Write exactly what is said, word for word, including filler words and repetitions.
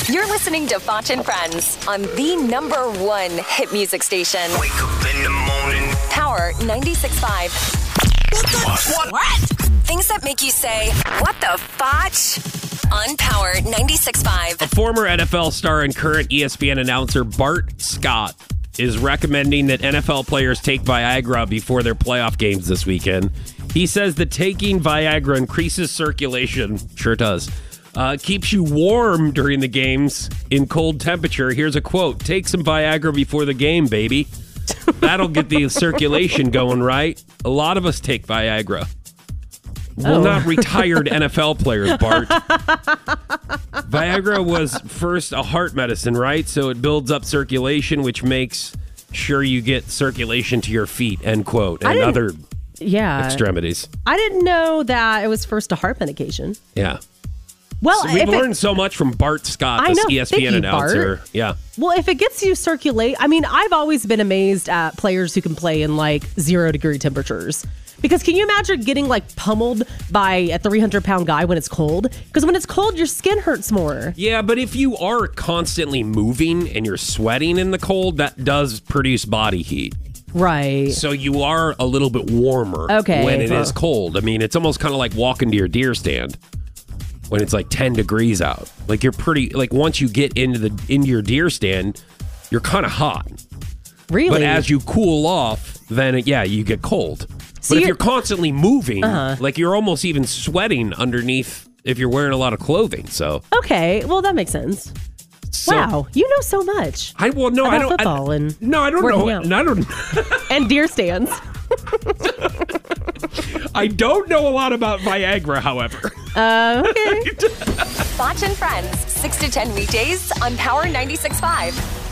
You're listening to Foch and Friends on the number one hit music station. Wake up in the morning. Power ninety-six point five. What? What? Things that make you say, what the Foch? On Power ninety-six point five. A former N F L star and current E S P N announcer Bart Scott is recommending that N F L players take Viagra before their playoff games this weekend. He says that taking Viagra increases circulation. Sure does. Uh, keeps you warm during the games in cold temperature. Here's a quote. Take some Viagra before the game, baby. That'll get the circulation going, right? A lot of us take Viagra. Well, Oh. not retired N F L players, Bart. Viagra was first a heart medicine, right? So it builds up circulation, which makes sure you get circulation to your feet, end quote, and other Yeah. extremities. I didn't know that it was first a heart medication. Yeah. Well, So we've if learned it, so much from Bart Scott, I this know. E S P N Thank you, announcer. Bart. Yeah. well, if it gets you circulate, I mean, I've always been amazed at players who can play in like zero degree temperatures. Because can you imagine getting like pummeled by a three hundred pound guy when it's cold? Because when it's cold, your skin hurts more. Yeah, but if you are constantly moving and you're sweating in the cold, that does produce body heat. Right. So you are a little bit warmer Okay. when it is Huh. cold. I mean, it's almost kind of like walking to your deer stand when it's like ten degrees out. Like you're pretty, like once you get into the into your deer stand, you're kind of hot. Really? But as you cool off, then it, yeah, you get cold. So but if you're- you're constantly moving, Uh-huh. like you're almost even sweating underneath if you're wearing a lot of clothing. So, Okay. Well, that makes sense. so Wow. You know so much. I well no, I About don't. football I, and no, I don't working know. out. And I don't. And deer stands. I don't know a lot about Viagra, however. Uh, okay. Foch and Friends, six to ten weekdays on Power ninety-six point five.